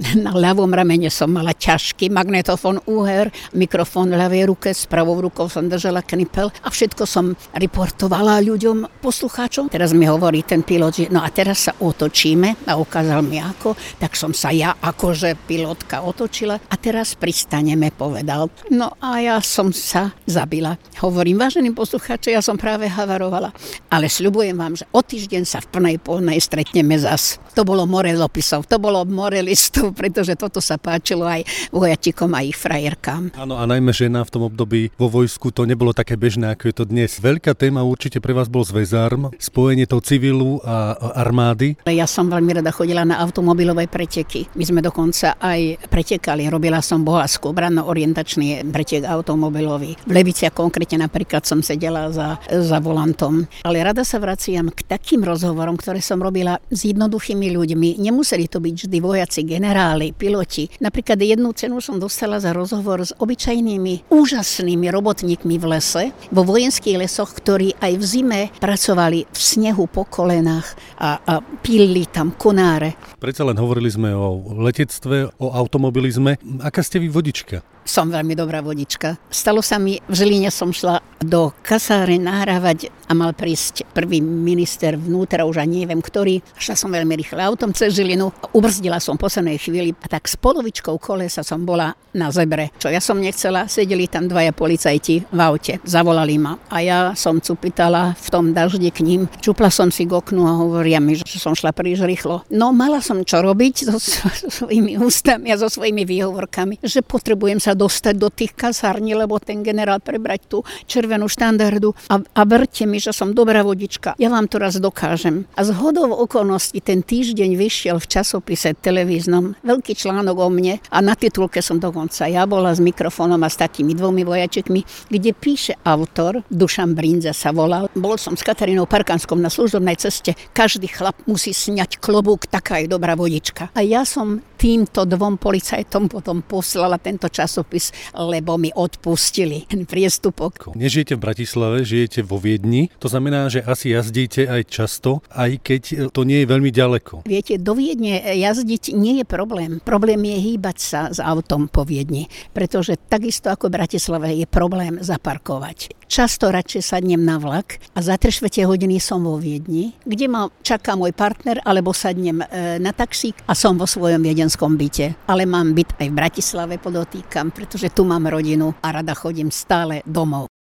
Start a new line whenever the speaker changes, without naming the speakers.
Na ľavom ramene som mala ťažký magnetofón úher, mikrofón v ľavej ruke, s pravou rukou som držala knipel a všetko som reportovala ľuďom, poslucháčom. Teraz mi hovorí ten pilot, že no a teraz sa otočíme a ukázal mi ako, tak som sa ja akože pilotka otočila a teraz pristaneme, povedal. No a ja som sa zabila. Hovorím, vážení poslucháči, ja som práve havarovala, ale sľubujem vám, že o týždeň sa v plnej polnej stretneme zas. To bolo more dopisov, to bolo more listov, pretože toto sa páčilo aj vojačikom a ich frajerkám.
Áno, a najmä žena v tom období vo vojsku, to nebolo také bežné, ako je to dnes. Veľká téma určite pre vás bol zväzarm, spojenie toho civilu a armády.
Ja som veľmi rada chodila na automobilové preteky. My sme dokonca aj pretekali. Robila som Bohasku, branno-orientačný pretek automobilový. V Leviciach konkrétne napríklad som sedela za volantom. Ale rada sa vraciam k takým rozhovorom, ktoré som robila s jednoduchými ľuďmi. Nemuseli to byť vždy vojaci, generáli, piloti. Napríklad jednu cenu som dostala za rozhovor s obyčajnými, úžasnými robotníkmi v lese, vo vojenských lesoch, ktorí aj v zime pracovali v snehu po kolenách a pílili tam konáre.
Predsa len hovorili sme o letectve, o automobilizme. Aká ste vy vodička?
Som veľmi dobrá vodička. Stalo sa mi, v Žiline som šla do kasáre nahrávať a mal prísť prvý minister vnútra, už ani neviem ktorý. Šla som veľmi rýchle autom cez Žilinu, ubrzdila som v poslednej chvíli a tak s polovičkou kolesa som bola na zebre. Čo ja som nechcela, sedeli tam dvaja policajti v aute, zavolali ma a ja som cupitala v tom daždi k ním. Čupla som si k oknu a hovoria mi, že som šla príliš rýchlo. No mala som čo robiť so svojimi ústami a so svojimi výhovorkami, že potrebujem sa dostať do tých kasární, lebo ten generál prebrať tú červenú štandardu a verte mi, že som dobrá vodička. Ja vám to raz dokážem. A zhodou okolností ten týždeň vyšiel v časopise televíznom veľký článok o mne a na titulke som dokonca ja bola s mikrofónom a s takými dvomi vojačikmi, kde píše autor, Dušan Brindza sa volal. Bol som s Katarínou Parkanskou na služobnej ceste. Každý chlap musí sňať klobúk, taká je dobrá vodička. A ja som týmto dvom policajtom potom poslala tento časopis, lebo mi odpustili ten priestupok.
Nežijete v Bratislave, žijete vo Viedni. To znamená, že asi jazdíte aj často, aj keď to nie je veľmi ďaleko.
Viete, do Viedne jazdiť nie je problém. Problém je hýbať sa s autom po Viedni, pretože takisto ako v Bratislave je problém zaparkovať. Často radšej sadnem na vlak a za 3/4 hodiny som vo Viedni, kde ma čaká môj partner, alebo sadnem na taxík a som vo svojom viedenskom byte. Ale mám byt aj v Bratislave, podotýkam, pretože tu mám rodinu a rada chodím stále domov.